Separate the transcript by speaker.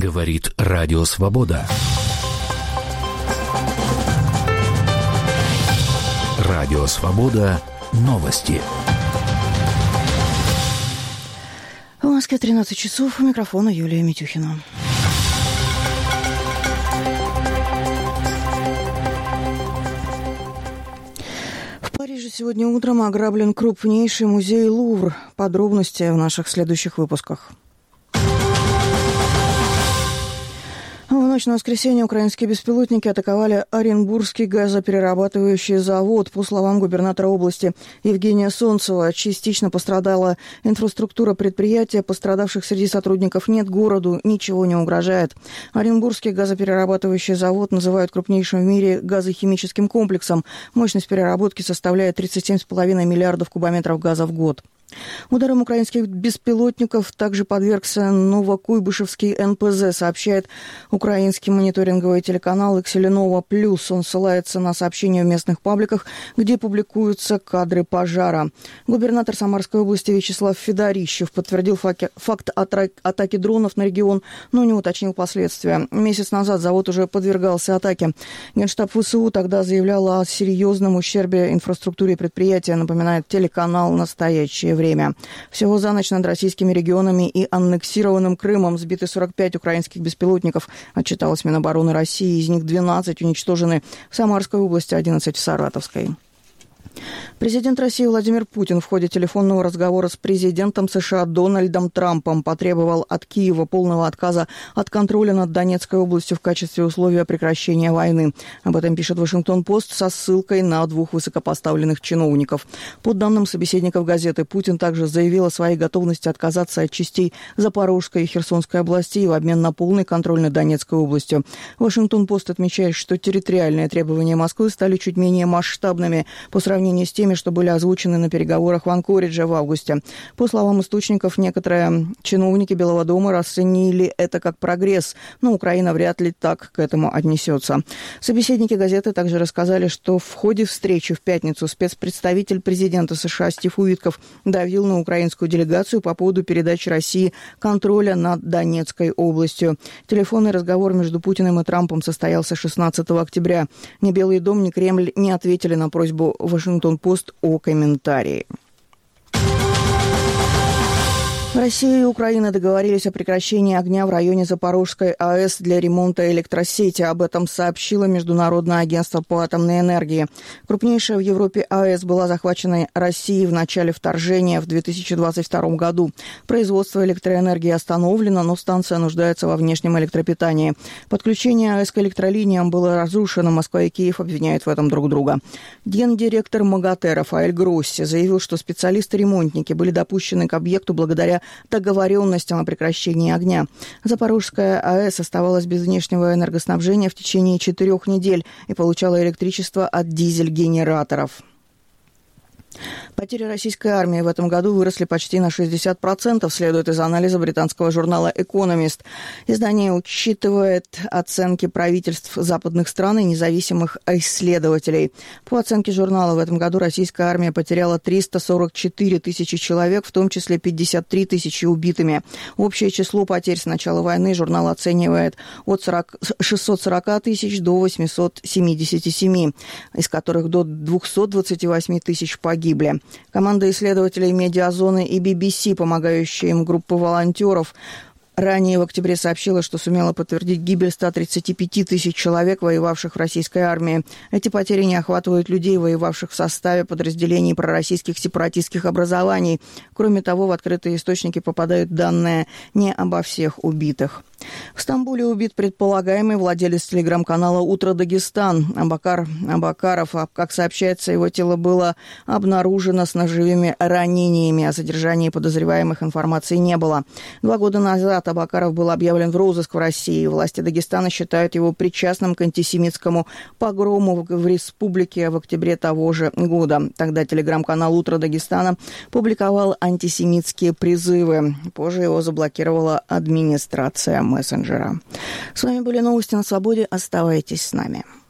Speaker 1: Говорит Радио Свобода. Радио Свобода. Новости.
Speaker 2: В Москве 13 часов. У микрофона Юлия Митюхина. В Париже сегодня утром ограблен крупнейший музей Лувр. Подробности в наших следующих выпусках. В ночь на воскресенье украинские беспилотники атаковали Оренбургский газоперерабатывающий завод. По словам губернатора области Евгения Солнцева, частично пострадала инфраструктура предприятия. Пострадавших среди сотрудников нет, городу ничего не угрожает. Оренбургский газоперерабатывающий завод называют крупнейшим в мире газохимическим комплексом. Мощность переработки составляет 37,5 миллиардов кубометров газа в год. Ударом украинских беспилотников также подвергся Новокуйбышевский НПЗ, сообщает украинский мониторинговый телеканал «Экселенова Плюс». Он ссылается на сообщения в местных пабликах, где публикуются кадры пожара. Губернатор Самарской области Вячеслав Федорищев подтвердил факт атаки дронов на регион, но не уточнил последствия. Месяц назад завод уже подвергался атаке. Генштаб ВСУ тогда заявлял о серьезном ущербе инфраструктуре предприятия, напоминает телеканал «Настоящее время». Всего за ночь над российскими регионами и аннексированным Крымом сбиты 45 украинских беспилотников, отчиталась Минобороны России. Из них 12 уничтожены в Самарской области, 11 в Саратовской. Президент России Владимир Путин в ходе телефонного разговора с президентом США Дональдом Трампом потребовал от Киева полного отказа от контроля над Донецкой областью в качестве условия прекращения войны. Об этом пишет Вашингтон-Пост со ссылкой на двух высокопоставленных чиновников. По данным собеседников газеты, Путин также заявил о своей готовности отказаться от частей Запорожской и Херсонской областей в обмен на полный контроль над Донецкой областью. Вашингтон-Пост отмечает, что территориальные требования Москвы стали чуть менее масштабными по сравнению с теми, что были озвучены на переговорах в Анкоридже в августе. По словам источников, некоторые чиновники Белого дома расценили это как прогресс, но Украина вряд ли так к этому отнесется. Собеседники газеты также рассказали, что в ходе встречи в пятницу спецпредставитель президента США Стив Уитков давил на украинскую делегацию по поводу передачи России контроля над Донецкой областью. Телефонный разговор между Путиным и Трампом состоялся 16 октября. Ни Белый дом, ни Кремль не ответили на просьбу Вашингтон-Пост о комментарии. Россия и Украина договорились о прекращении огня в районе Запорожской АЭС для ремонта электросети. Об этом сообщило Международное агентство по атомной энергии. Крупнейшая в Европе АЭС была захвачена Россией в начале вторжения в 2022 году. Производство электроэнергии остановлено, но станция нуждается во внешнем электропитании. Подключение АЭС к электролиниям было разрушено. Москва и Киев обвиняют в этом друг друга. Гендиректор МАГАТЭ Рафаэль Гросси заявил, что специалисты-ремонтники были допущены к объекту благодаря договоренностям о прекращении огня. Запорожская АЭС оставалась без внешнего энергоснабжения в течение 4 недель и получала электричество от дизель-генераторов. Потери российской армии в этом году выросли почти на 60%, следует из анализа британского журнала «Экономист». Издание учитывает оценки правительств западных стран и независимых исследователей. По оценке журнала, в этом году российская армия потеряла 344 тысячи человек, в том числе 53 тысячи убитыми. Общее число потерь с начала войны журнал оценивает от 640 тысяч до 877, из которых до 228 тысяч погибли. Команда исследователей «Медиазоны» и BBC, помогающая им группа волонтеров, ранее в октябре сообщила, что сумела подтвердить гибель 135 тысяч человек, воевавших в российской армии. Эти потери не охватывают людей, воевавших в составе подразделений пророссийских сепаратистских образований. Кроме того, в открытые источники попадают данные не обо всех убитых. В Стамбуле убит предполагаемый владелец телеграм-канала «Утро Дагестан» Абакаров. Как сообщается, его тело было обнаружено с ножевыми ранениями. О задержании подозреваемых информации не было. 2 года назад Абакаров был объявлен в розыск в России. Власти Дагестана считают его причастным к антисемитскому погрому в республике в октябре того же года. Тогда телеграм-канал «Утро Дагестана» публиковал антисемитские призывы. Позже его заблокировала администрация мессенджера. С вами были новости на Свободе. Оставайтесь с нами.